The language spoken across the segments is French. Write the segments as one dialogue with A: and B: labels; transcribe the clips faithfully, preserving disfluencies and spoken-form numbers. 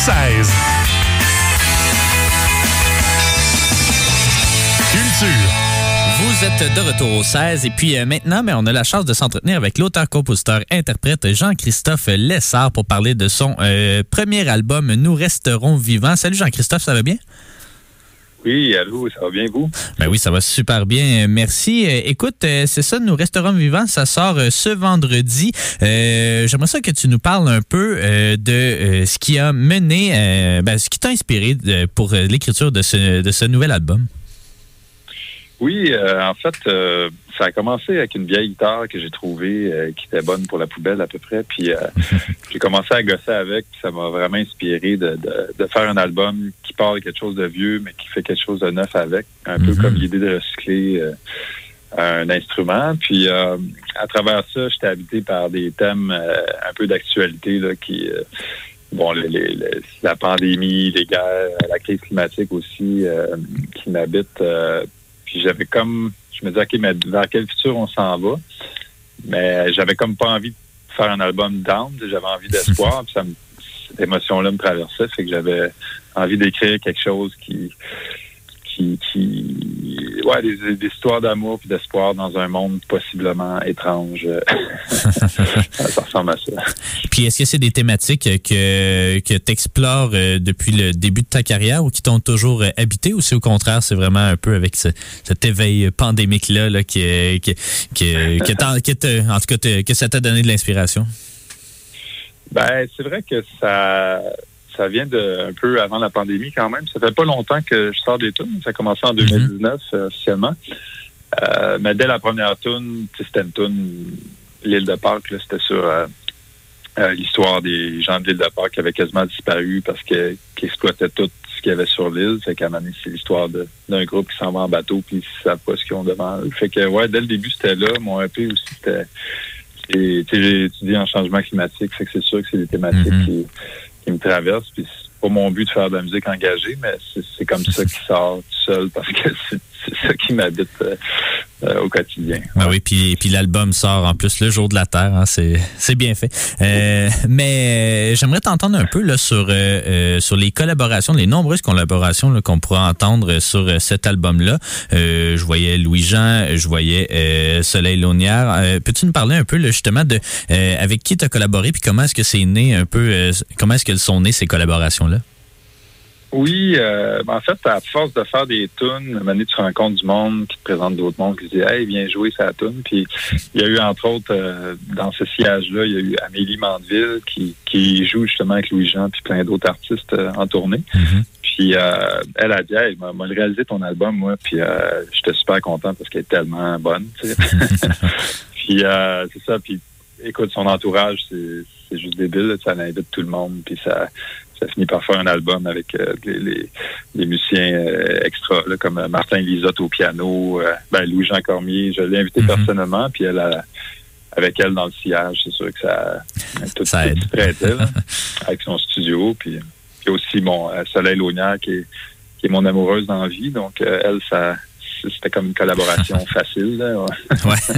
A: seize. Culture.
B: Vous êtes de retour au seize et puis euh, maintenant, mais on a la chance de s'entretenir avec l'auteur-compositeur-interprète Jean-Christophe Lessard pour parler de son euh, premier album « Nous resterons vivants ». Salut Jean-Christophe, ça va bien?
C: Oui, allô, ça va bien, vous?
B: Ben oui, ça va super bien, merci. Euh, écoute, euh, c'est ça, Nous resterons vivants, ça sort euh, ce vendredi. Euh, j'aimerais ça que tu nous parles un peu euh, de euh, ce qui a mené, euh, ben, ce qui t'a inspiré de, pour euh, l'écriture de ce, de ce nouvel album.
C: Oui, euh, en fait, euh, ça a commencé avec une vieille guitare que j'ai trouvée euh, qui était bonne pour la poubelle à peu près. Puis euh, j'ai commencé à gosser avec, puis ça m'a vraiment inspiré de, de, de faire un album qui parle de quelque chose de vieux, mais qui fait quelque chose de neuf avec. Un mm-hmm. peu comme l'idée de recycler euh, un instrument. Puis euh, à travers ça, j'étais habité par des thèmes euh, un peu d'actualité là, qui... Euh, Bon, les, les, les, la pandémie, les guerres, la crise climatique aussi euh, qui m'habite. Euh, puis j'avais comme, je me disais, OK, mais vers quel futur on s'en va? Mais j'avais comme pas envie de faire un album down, j'avais envie d'espoir. Puis ça me, cette émotion-là me traversait, fait que j'avais envie d'écrire quelque chose qui... qui, qui ouais, des, des histoires d'amour et d'espoir dans un monde possiblement étrange. Ça ressemble à ça.
B: Puis est-ce que c'est des thématiques que, que tu explores depuis le début de ta carrière ou qui t'ont toujours habité, ou c'est au contraire, c'est vraiment un peu avec ce, cet éveil pandémique-là là, qui, qui, qui, que, t'en, que te, en tout cas, que ça t'a donné de l'inspiration? Ben,
C: c'est vrai que ça... Ça vient de un peu avant la pandémie quand même. Ça fait pas longtemps que je sors des tunes. Ça a commencé en deux mille dix-neuf mm-hmm. euh, officiellement. Euh, mais dès la première tune, c'était une tune, l'île de Pâques, là, c'était sur euh, euh, l'histoire des gens de l'île de Pâques qui avaient quasiment disparu parce que, qu'ils exploitaient tout ce qu'il y avait sur l'île. Fait qu'à un moment donné, c'est l'histoire de, d'un groupe qui s'en va en bateau puis ils savent pas ce qu'ils ont devant eux. Fait que ouais, dès le début, c'était là. Mon E P aussi, c'était... Et, j'ai étudié en changement climatique. Fait que c'est sûr que c'est des thématiques mm-hmm. qui... qui me traverse, puis c'est pas mon but de faire de la musique engagée, mais c'est, c'est comme ça qui sort tout seul, parce que c'est, c'est ça qui m'habite euh, euh, au quotidien.
B: Ben oui, puis, puis l'album sort en plus le jour de la Terre, hein, c'est, c'est bien fait. Euh, mais euh, j'aimerais t'entendre un peu là, sur, euh, euh, sur les collaborations, les nombreuses collaborations là, qu'on pourra entendre sur euh, cet album-là. Euh, je voyais Louis-Jean, je voyais euh, Soleil Launière. Euh, peux-tu nous parler un peu là, justement de euh, avec qui tu as collaboré, puis comment est-ce que c'est né un peu, euh, comment est-ce qu'elles sont nées ces collaborations-là?
C: Oui, euh, en fait, à force de faire des tunes, à un moment donné, tu rencontres du monde qui te présente d'autres mondes, qui te dit « Hey, viens jouer sa tune ». Puis il y a eu, entre autres, euh, dans ce sillage-là, il y a eu Amélie Mandeville qui, qui joue justement avec Louis-Jean puis plein d'autres artistes euh, en tournée. Mm-hmm. Puis euh, elle a dit « Hey, m'a, m'a réalisé ton album, moi, puis euh, j'étais super content parce qu'elle est tellement bonne. » tu sais. Puis euh, c'est ça, puis écoute, son entourage, c'est, c'est juste débile, ça invite tout le monde, puis ça... Ça finit par faire un album avec euh, les, les, les musiciens euh, extra, là, comme Martin Lisotte au piano, euh, ben, Louis-Jean Cormier. Je l'ai invité mm-hmm. personnellement, puis elle a, avec elle dans le sillage, c'est sûr que ça tout ça aide. Prêtait, là, avec son studio. Puis, puis aussi, bon, Soleil Launière, qui est, qui est mon amoureuse dans la vie. Donc, euh, elle, ça c'était comme une collaboration facile. Là, ouais.
B: Ouais.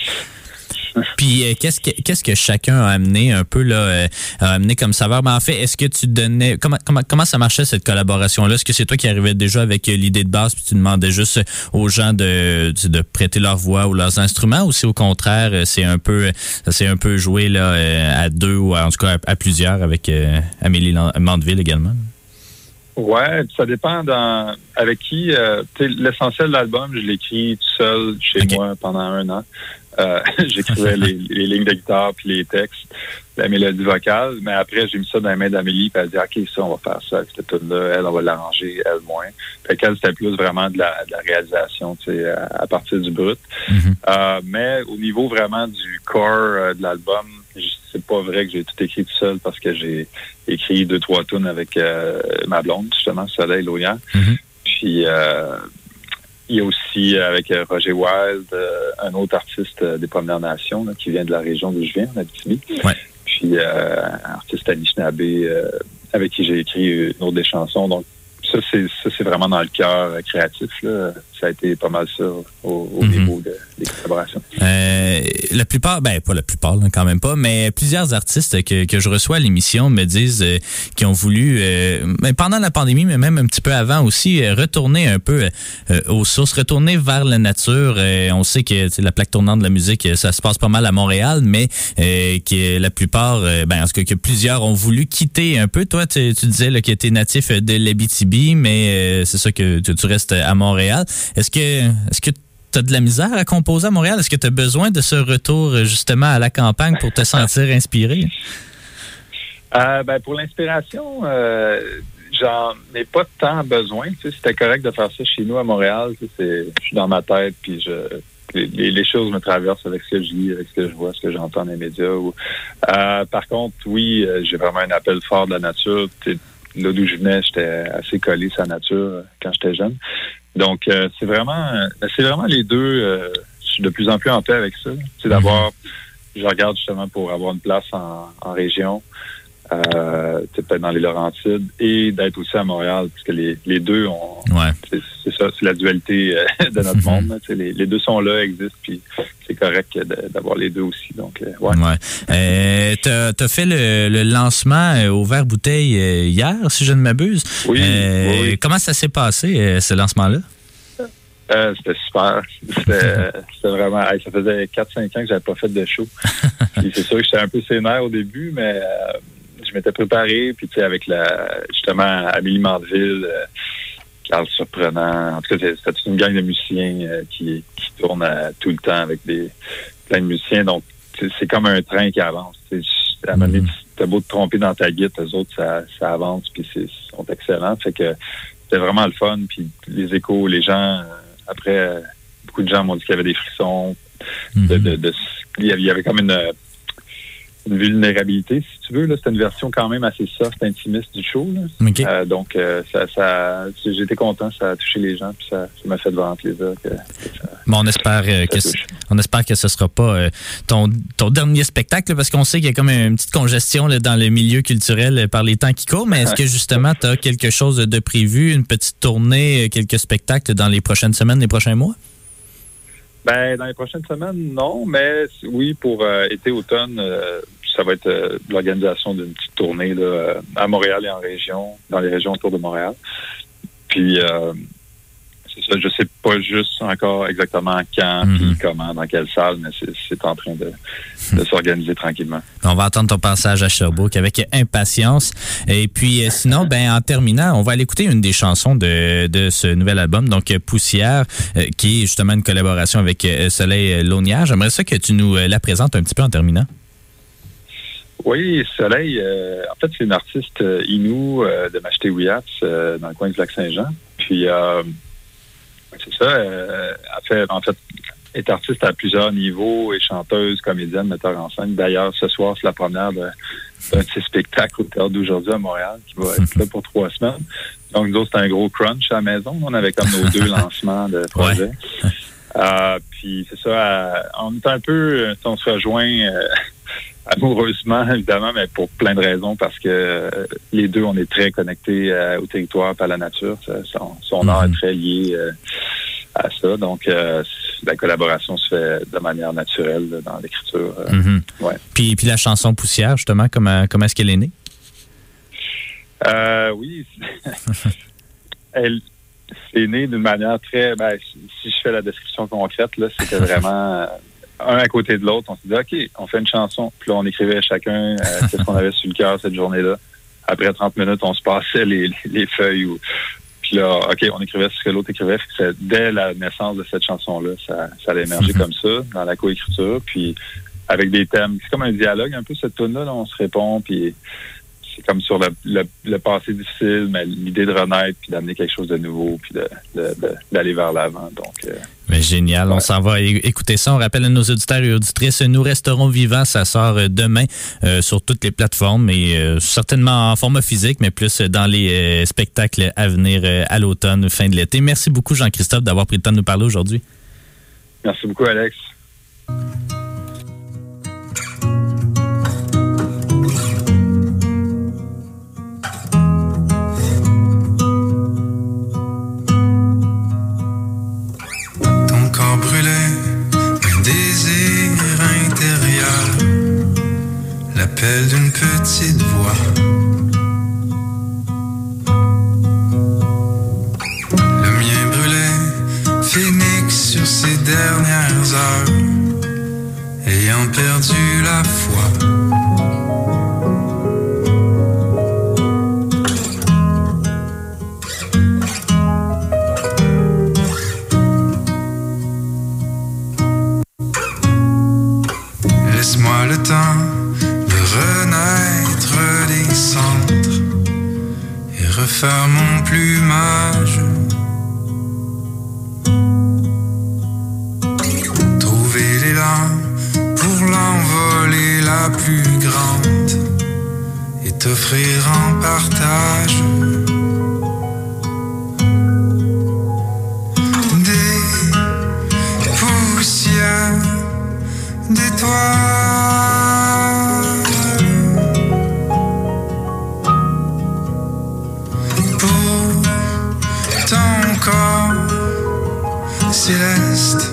B: Puis euh, qu'est-ce que qu'est-ce que chacun a amené un peu là euh, a amené comme saveur? Ben, en fait, est-ce que tu donnais comment comment comment ça marchait cette collaboration là? Est-ce que c'est toi qui arrivais déjà avec euh, l'idée de base puis tu demandais juste aux gens de de prêter leur voix ou leurs instruments, ou c'est au contraire c'est un peu c'est un peu joué là euh, à deux ou à, en tout cas à, à plusieurs avec euh, Amélie Mandeville également?
C: Ouais, ça dépend dans, avec qui. Euh, l'essentiel de l'album, je l'écris tout seul chez okay. moi pendant un an. Euh, j'écrivais les, les lignes de guitare puis les textes, la mélodie vocale, mais après j'ai mis ça dans les mains d'Amélie, puis elle a dit ok, ça on va faire ça avec cette tune-là, elle on va l'arranger, elle moins. Fait qu'elle c'était plus vraiment de la, de la réalisation, tu sais, à, à partir du brut. Mm-hmm. Euh, mais au niveau vraiment du corps euh, de l'album, c'est pas vrai que j'ai tout écrit tout seul parce que j'ai écrit deux trois tunes avec euh, ma blonde justement, Soleil Launière. Mm-hmm. Puis euh, il y a aussi euh, avec euh, Roger Wild, euh, un autre artiste euh, des Premières Nations là, qui vient de la région d'où je viens, en Abitibi. Ouais. Puis euh, un artiste Anishinaabe euh, avec qui j'ai écrit une autre des chansons. Donc ça c'est ça c'est vraiment dans le cœur euh, créatif là. C'est ça a été pas mal ça au, au mm-hmm. niveau de, des collaborations.
B: Euh, la plupart, ben pas la plupart, là, quand même pas, mais plusieurs artistes que, que je reçois à l'émission me disent euh, qu'ils ont voulu, euh, pendant la pandémie, mais même un petit peu avant aussi, euh, retourner un peu euh, aux sources, retourner vers la nature. Euh, on sait que la plaque tournante de la musique, ça se passe pas mal à Montréal, mais euh, que la plupart, euh, ben en tout cas que plusieurs ont voulu quitter un peu. Toi, tu, tu disais là, que tu es natif de l'Abitibi, mais euh, c'est ça que tu, tu restes à Montréal. Est-ce que est-ce que tu as de la misère à composer à Montréal? Est-ce que tu as besoin de ce retour justement à la campagne pour te sentir inspiré?
C: Euh, ben pour l'inspiration, euh, j'en ai pas tant besoin. Tu sais, c'était correct de faire ça chez nous à Montréal. Tu sais, c'est, je suis dans ma tête, puis je les, les choses me traversent avec ce que je lis, avec ce que je vois, ce que j'entends dans les médias. Ou, euh, par contre, oui, j'ai vraiment un appel fort de la nature. Tu sais, là d'où je venais, j'étais assez collé sur la nature quand j'étais jeune. Donc, euh, c'est vraiment c'est vraiment les deux. Euh, je suis de plus en plus en paix avec ça. C'est d'avoir, je regarde justement pour avoir une place en, en région, euh, peut-être dans les Laurentides, et d'être aussi à Montréal, parce que les, les deux ont...
B: Ouais.
C: C'est, c'est ça, c'est la dualité euh, de notre mm-hmm. monde. Les, les deux sont là, existent, puis c'est correct de, d'avoir les deux aussi. Donc, euh, ouais.
B: ouais. Euh, t'as, t'as fait le, le lancement euh, au Vert Bouteille euh, hier, si je ne m'abuse.
C: Oui,
B: euh,
C: oui, oui.
B: Comment ça s'est passé, euh, ce lancement-là?
C: Euh, c'était super. C'était, c'était vraiment... Hey, ça faisait quatre cinq ans que j'avais pas fait de show. Puis c'est sûr que j'étais un peu sénère au début, mais euh, je m'étais préparé. Puis tu sais, avec la justement Amélie Mandeville, euh, Carl Surprenant, en tout cas, c'était toute une gang de musiciens euh, qui, qui tournent euh, tout le temps avec des plein de musiciens. Donc, c'est, c'est comme un train qui avance. À un moment donné, t'as beau te tromper dans ta guitare, eux autres, ça, ça avance, puis c'est, ils sont excellents. Fait que c'était vraiment le fun. Puis les échos, les gens... Euh, Après, euh, beaucoup de gens m'ont dit qu'il y avait des frissons. Mm-hmm. De, de, de, il y avait comme une, une vulnérabilité, si tu veux. Là. C'était une version quand même assez soft, intimiste du show. Là.
B: Okay.
C: Euh, donc, euh, ça, ça, j'étais content, ça a touché les gens, puis ça, ça m'a fait vraiment plaisir. Que, que ça,
B: bon, on espère euh, que on espère que ce sera pas euh, ton, ton dernier spectacle, là, parce qu'on sait qu'il y a comme une petite congestion là, dans le milieu culturel euh, par les temps qui courent. Mais est-ce que justement, tu as quelque chose de prévu, une petite tournée, quelques spectacles dans les prochaines semaines, les prochains mois?
C: Ben, dans les prochaines semaines, non, mais oui, pour euh, été, automne, euh, ça va être euh, l'organisation d'une petite tournée là, à Montréal et en région, dans les régions autour de Montréal. Puis, euh, c'est ça, je sais pas juste encore exactement quand, mm-hmm. puis comment, dans quelle salle, mais c'est, c'est en train de, de s'organiser tranquillement.
B: On va attendre ton passage à Sherbrooke avec impatience. Et puis, sinon, ben en terminant, on va aller écouter une des chansons de, de ce nouvel album, donc Poussière, euh, qui est justement une collaboration avec euh, Soleil Laugnard. J'aimerais ça que tu nous la présentes un petit peu en terminant.
C: Oui, Soleil, euh, en fait, c'est une artiste euh, Inou euh, de Machetewiyats, euh, dans le coin du Lac-Saint-Jean. Puis, euh, c'est ça, euh, elle fait, en fait, est artiste à plusieurs niveaux, et chanteuse, comédienne, metteur en scène. D'ailleurs, ce soir, c'est la première de, d'un de ses spectacles au Théâtre d'aujourd'hui à Montréal, qui va être là pour trois semaines. Donc, nous autres, c'était un gros crunch à la maison. On avait comme nos deux lancements de projets. Ouais. Euh, puis, c'est ça, euh, on est un peu, on se rejoint euh, amoureusement, évidemment, mais pour plein de raisons, parce que euh, les deux, on est très connectés euh, au territoire et à la nature. Ça, son, son art est très lié euh, à ça. Donc, euh, la collaboration se fait de manière naturelle là, dans l'écriture. Euh,
B: mm-hmm.
C: ouais.
B: Puis, puis la chanson Poussière, justement, comment, comment est-ce qu'elle est née?
C: Euh, oui. Elle c'est né d'une manière très... Ben, si je fais la description concrète, là, c'était vraiment... un à côté de l'autre, on s'est dit, OK, on fait une chanson. Puis là, on écrivait chacun euh, ce qu'on avait sur le cœur cette journée-là. Après trente minutes, on se passait les, les feuilles. Ou... Puis là, OK, on écrivait ce que l'autre écrivait. C'est, dès la naissance de cette chanson-là, ça, ça allait émerger mm-hmm. comme ça, dans la coécriture. Puis avec des thèmes. C'est comme un dialogue, un peu, cette tune-là. Là, on se répond, puis c'est comme sur le, le, le passé difficile, mais l'idée de renaître, puis d'amener quelque chose de nouveau, puis de, de, de, d'aller vers l'avant. Donc... Euh,
B: Mais génial, ouais. On s'en va écouter ça. On rappelle à nos auditeurs et auditrices, Nous resterons vivants, ça sort demain euh, sur toutes les plateformes et euh, certainement en format physique, mais plus dans les euh, spectacles à venir euh, à l'automne, fin de l'été. Merci beaucoup, Jean-Christophe, d'avoir pris le temps de nous parler aujourd'hui.
C: Merci beaucoup, Alex.
A: faire mon plumage. Trouver l'élan pour l'envoler la plus grande et t'offrir en partage des poussières d'étoiles pour ton corps céleste.